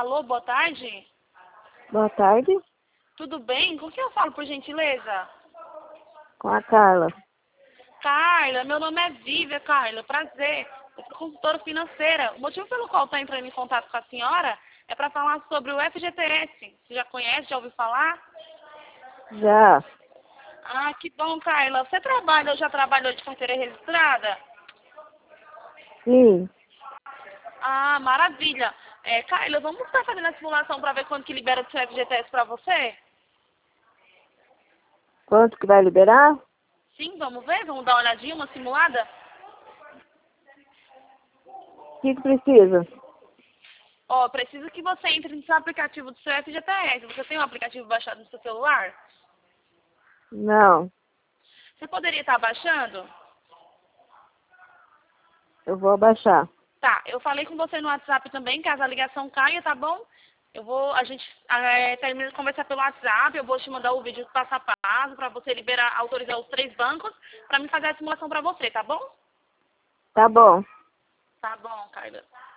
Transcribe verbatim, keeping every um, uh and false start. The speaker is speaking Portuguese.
Alô, boa tarde. Boa tarde, Tudo bem? Com quem eu falo, por gentileza? com a Carla. Carla, meu nome é Vívia, Carla. Prazer. Eu sou consultora financeira. O motivo pelo qual estou entrando em contato com a senhora é para falar sobre o F G T S. Você já conhece? Já ouviu falar? Já, Ah, que bom, Carla. Você trabalha ou já trabalhou de carteira registrada? sim. Ah, maravilha. É, Carla, vamos estar fazendo a simulação para ver quando que libera o seu F G T S para você? Quanto que vai liberar? Sim, vamos ver? Vamos dar uma olhadinha, uma simulada? O que que precisa? Ó, preciso que você entre no seu aplicativo do seu F G T S. Você tem um aplicativo baixado no seu celular? Não, Você poderia estar baixando? eu vou abaixar. Tá, eu falei com você no WhatsApp também, caso a ligação caia, tá bom? Eu vou, a gente é, termina de conversar pelo WhatsApp, eu vou te mandar o vídeo passo a passo para você liberar, autorizar os três bancos para me fazer a simulação para você, tá bom? Tá bom. Tá bom, Carla.